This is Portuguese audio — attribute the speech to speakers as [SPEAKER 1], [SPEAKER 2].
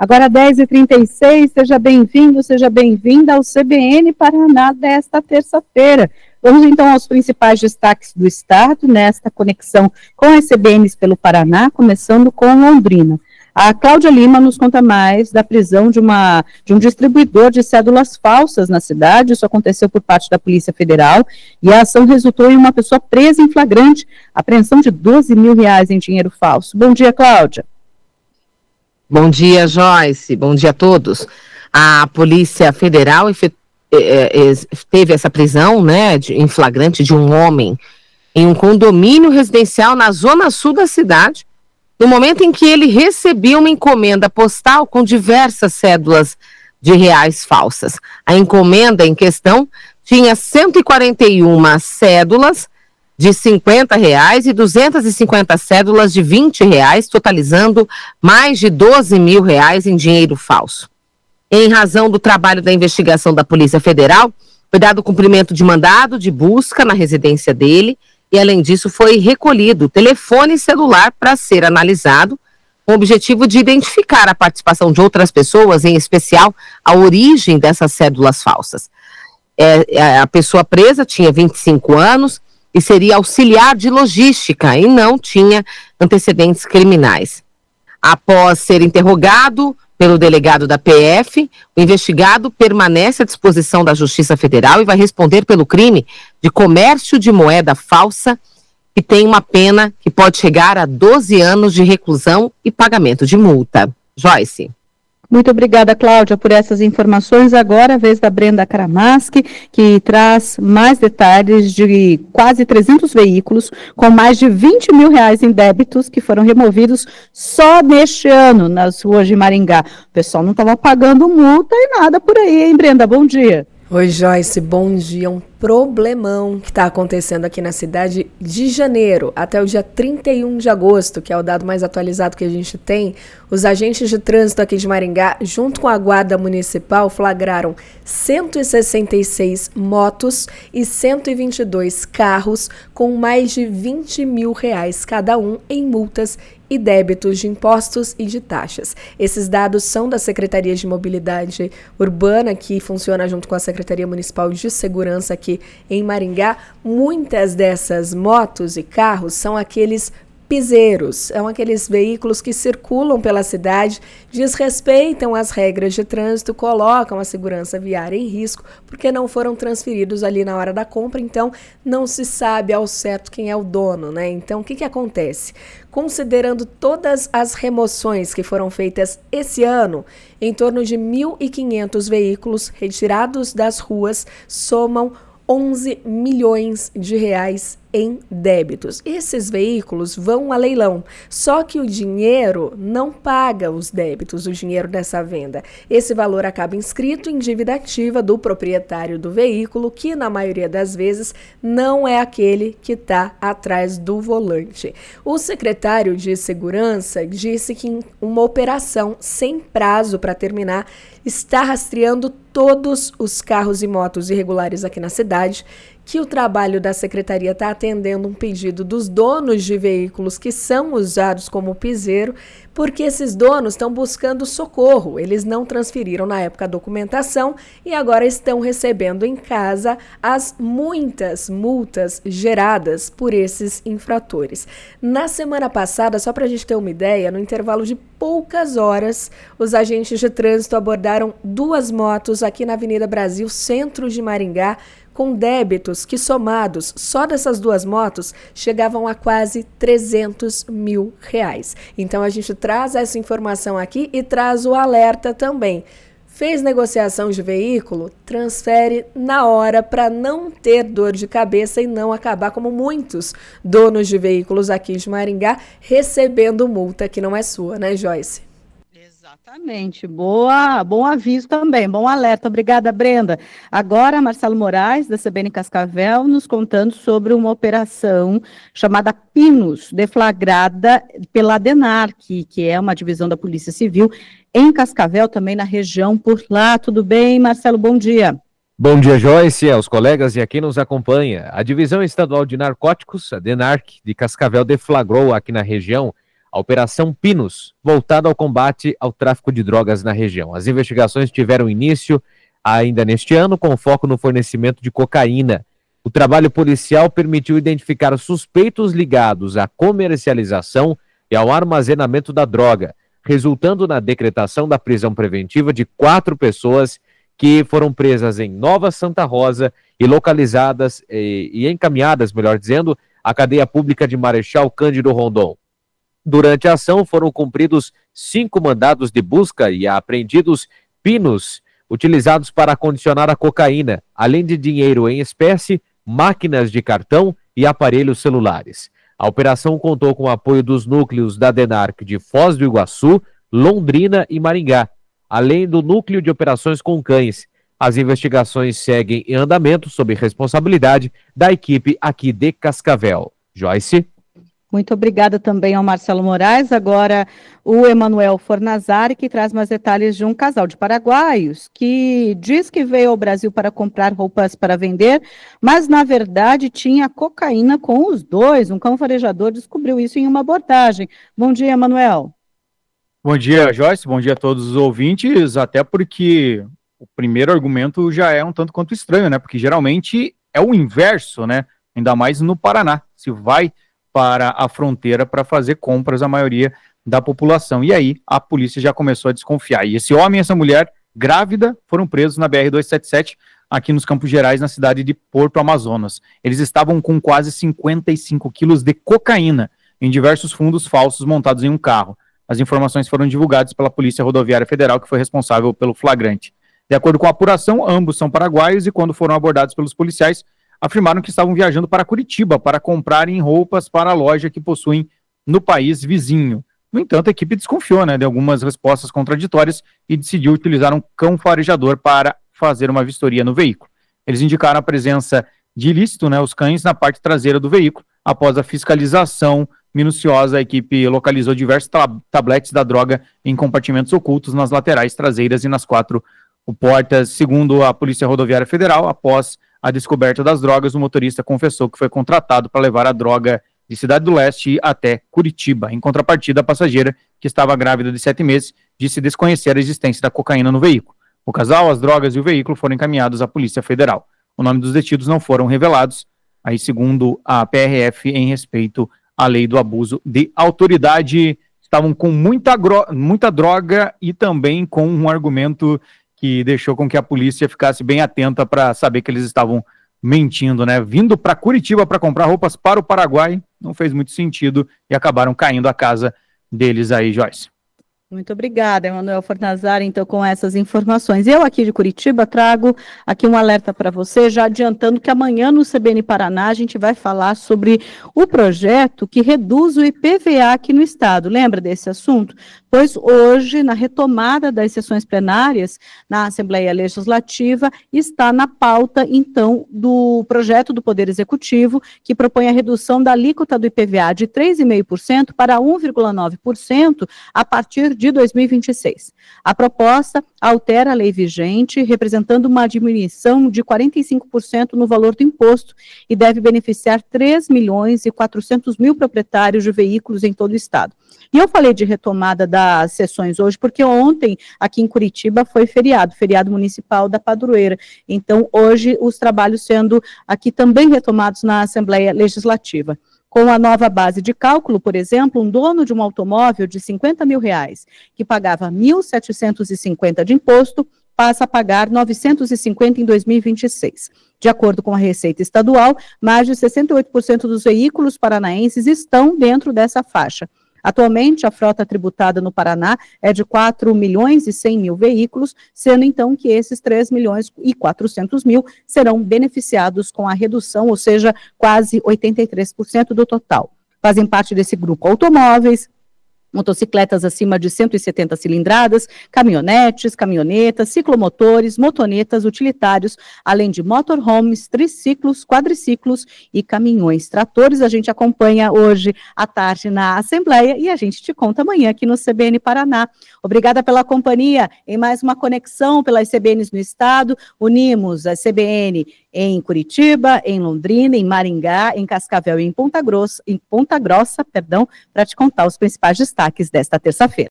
[SPEAKER 1] Agora 10h36, seja bem-vindo, seja bem-vinda ao CBN Paraná desta terça-feira. Vamos então aos principais destaques do Estado, nesta conexão com as CBNs pelo Paraná, começando com Londrina. A Cláudia Lima nos conta mais da prisão de um distribuidor de cédulas falsas na cidade. Isso aconteceu por parte da Polícia Federal e a ação resultou em uma pessoa presa em flagrante, apreensão de R$12 mil em dinheiro falso. Bom dia, Cláudia.
[SPEAKER 2] Bom dia, Joyce. Bom dia a todos. A Polícia Federal teve essa prisão, em flagrante de um homem em um condomínio residencial na zona sul da cidade, no momento em que ele recebia uma encomenda postal com diversas cédulas de reais falsas. A encomenda em questão tinha 141 cédulas de R$50 e 250 cédulas de R$20, totalizando mais de R$12 mil em dinheiro falso. Em razão do trabalho da investigação da Polícia Federal, foi dado cumprimento de mandado de busca na residência dele e, além disso, foi recolhido o telefone celular para ser analisado, com o objetivo de identificar a participação de outras pessoas, em especial a origem dessas cédulas falsas. A pessoa presa tinha 25 anos e seria auxiliar de logística e não tinha antecedentes criminais. Após ser interrogado pelo delegado da PF, o investigado permanece à disposição da Justiça Federal e vai responder pelo crime de comércio de moeda falsa, que tem uma pena que pode chegar a 12 anos de reclusão e pagamento de multa. Joyce.
[SPEAKER 1] Muito obrigada, Cláudia, por essas informações. Agora, a vez da Brenda Karamaski, que traz mais detalhes de quase 300 veículos com mais de R$20 mil em débitos que foram removidos só neste ano nas ruas de Maringá. O pessoal não estava pagando multa e nada por aí, hein, Brenda? Bom dia.
[SPEAKER 3] Oi, Joyce, bom dia. Um problemão que está acontecendo aqui na cidade de janeiro até o dia 31 de agosto, que é o dado mais atualizado que a gente tem. Os agentes de trânsito aqui de Maringá, junto com a Guarda Municipal, flagraram 166 motos e 122 carros com mais de R$20 mil cada um em multas e débitos de impostos e de taxas. Esses dados são da Secretaria de Mobilidade Urbana, que funciona junto com a Secretaria Municipal de Segurança aqui em Maringá. Muitas dessas motos e carros são aqueles piseiros, são aqueles veículos que circulam pela cidade, desrespeitam as regras de trânsito, colocam a segurança viária em risco, porque não foram transferidos ali na hora da compra, então não se sabe ao certo quem é o dono, né? Então, o que acontece? Considerando todas as remoções que foram feitas esse ano, em torno de 1.500 veículos retirados das ruas somam R$11 milhões em débitos. Esses veículos vão a leilão, só que o dinheiro não paga os débitos, o dinheiro dessa venda. Esse valor acaba inscrito em dívida ativa do proprietário do veículo, que na maioria das vezes não é aquele que está atrás do volante. O secretário de Segurança disse que uma operação sem prazo para terminar está rastreando todos os carros e motos irregulares aqui na cidade, que o trabalho da secretaria está atendendo um pedido dos donos de veículos que são usados como piseiro, porque esses donos estão buscando socorro. Eles não transferiram na época a documentação e agora estão recebendo em casa as muitas multas geradas por esses infratores. Na semana passada, só para a gente ter uma ideia, no intervalo de poucas horas, os agentes de trânsito abordaram 2 motos aqui na Avenida Brasil, centro de Maringá, com débitos que, somados só dessas 2 motos, chegavam a quase R$300 mil. Então a gente traz essa informação aqui e traz o alerta também. Fez negociação de veículo, transfere na hora para não ter dor de cabeça e não acabar como muitos donos de veículos aqui de Maringá recebendo multa que não é sua, né, Joyce?
[SPEAKER 1] Exatamente, bom aviso também, bom alerta, obrigada, Brenda. Agora, Marcelo Moraes, da CBN Cascavel, nos contando sobre uma operação chamada Pinos, deflagrada pela DENARC, que é uma divisão da Polícia Civil, em Cascavel, também na região por lá. Tudo bem, Marcelo? Bom dia.
[SPEAKER 4] Bom dia, Joyce, aos colegas e a quem nos acompanha. A Divisão Estadual de Narcóticos, a DENARC, de Cascavel, deflagrou aqui na região a Operação Pinos, voltada ao combate ao tráfico de drogas na região. As investigações tiveram início ainda neste ano, com foco no fornecimento de cocaína. O trabalho policial permitiu identificar suspeitos ligados à comercialização e ao armazenamento da droga, resultando na decretação da prisão preventiva de 4 pessoas que foram presas em Nova Santa Rosa e localizadas e encaminhadas, melhor dizendo, à cadeia pública de Marechal Cândido Rondon. Durante a ação foram cumpridos 5 mandados de busca e apreendidos pinos utilizados para acondicionar a cocaína, além de dinheiro em espécie, máquinas de cartão e aparelhos celulares. A operação contou com o apoio dos núcleos da DENARC de Foz do Iguaçu, Londrina e Maringá, além do núcleo de operações com cães. As investigações seguem em andamento sob responsabilidade da equipe aqui de Cascavel. Joyce?
[SPEAKER 1] Muito obrigada também ao Marcelo Moraes. Agora o Emanuel Fornazari, que traz mais detalhes de um casal de paraguaios que diz que veio ao Brasil para comprar roupas para vender, mas na verdade tinha cocaína com os dois. Um cão farejador descobriu isso em uma abordagem. Bom dia, Emanuel.
[SPEAKER 5] Bom dia, Joyce. Bom dia a todos os ouvintes, até porque o primeiro argumento já é um tanto quanto estranho, né? Porque geralmente é o inverso, né? Ainda mais no Paraná. Se vai para a fronteira para fazer compras a maioria da população. E aí a polícia já começou a desconfiar. E esse homem e essa mulher grávida foram presos na BR-277 aqui nos Campos Gerais, na cidade de Porto Amazonas. Eles estavam com quase 55 quilos de cocaína em diversos fundos falsos montados em um carro. As informações foram divulgadas pela Polícia Rodoviária Federal, que foi responsável pelo flagrante. De acordo com a apuração, ambos são paraguaios e quando foram abordados pelos policiais, afirmaram que estavam viajando para Curitiba para comprarem roupas para a loja que possuem no país vizinho. No entanto, a equipe desconfiou, de algumas respostas contraditórias e decidiu utilizar um cão farejador para fazer uma vistoria no veículo. Eles indicaram a presença de ilícito, os cães, na parte traseira do veículo. Após a fiscalização minuciosa, a equipe localizou diversos tabletes da droga em compartimentos ocultos nas laterais traseiras e nas 4 portas. Segundo a Polícia Rodoviária Federal, após a descoberta das drogas, o motorista confessou que foi contratado para levar a droga de Cidade do Leste até Curitiba. Em contrapartida, a passageira, que estava grávida de 7 meses, disse desconhecer a existência da cocaína no veículo. O casal, as drogas e o veículo foram encaminhados à Polícia Federal. O nome dos detidos não foram revelados, aí segundo a PRF, em respeito à lei do abuso de autoridade. Estavam com muita droga e também com um argumento que deixou com que a polícia ficasse bem atenta para saber que eles estavam mentindo, Vindo para Curitiba para comprar roupas para o Paraguai, não fez muito sentido e acabaram caindo a casa deles aí, Joyce.
[SPEAKER 1] Muito obrigada, Emanuel Fornazari, então, com essas informações. Eu aqui de Curitiba trago aqui um alerta para você, já adiantando que amanhã no CBN Paraná a gente vai falar sobre o projeto que reduz o IPVA aqui no estado. Lembra desse assunto? Pois hoje, na retomada das sessões plenárias na Assembleia Legislativa, está na pauta, então, do projeto do Poder Executivo, que propõe a redução da alíquota do IPVA de 3,5% para 1,9% a partir de 2026. A proposta altera a lei vigente, representando uma diminuição de 45% no valor do imposto e deve beneficiar 3.400.000 proprietários de veículos em todo o estado. E eu falei de retomada das sessões hoje, porque ontem, aqui em Curitiba, foi feriado municipal da padroeira. Então, hoje, os trabalhos sendo aqui também retomados na Assembleia Legislativa. Com a nova base de cálculo, por exemplo, um dono de um automóvel de R$50 mil, que pagava R$1.750 de imposto, passa a pagar R$950 em 2026. De acordo com a Receita Estadual, mais de 68% dos veículos paranaenses estão dentro dessa faixa. Atualmente, a frota tributada no Paraná é de 4.100.000 veículos, sendo então que esses 3.400.000 serão beneficiados com a redução, ou seja, quase 83% do total. Fazem parte desse grupo automóveis, motocicletas acima de 170 cilindradas, caminhonetes, caminhonetas, ciclomotores, motonetas, utilitários, além de motorhomes, triciclos, quadriciclos e caminhões. Tratores a gente acompanha hoje à tarde na Assembleia e a gente te conta amanhã aqui no CBN Paraná. Obrigada pela companhia em mais uma conexão pelas CBNs no estado. Unimos a CBN em Curitiba, em Londrina, em Maringá, em Cascavel e em Ponta Grossa, para te contar os principais destaques desta terça-feira.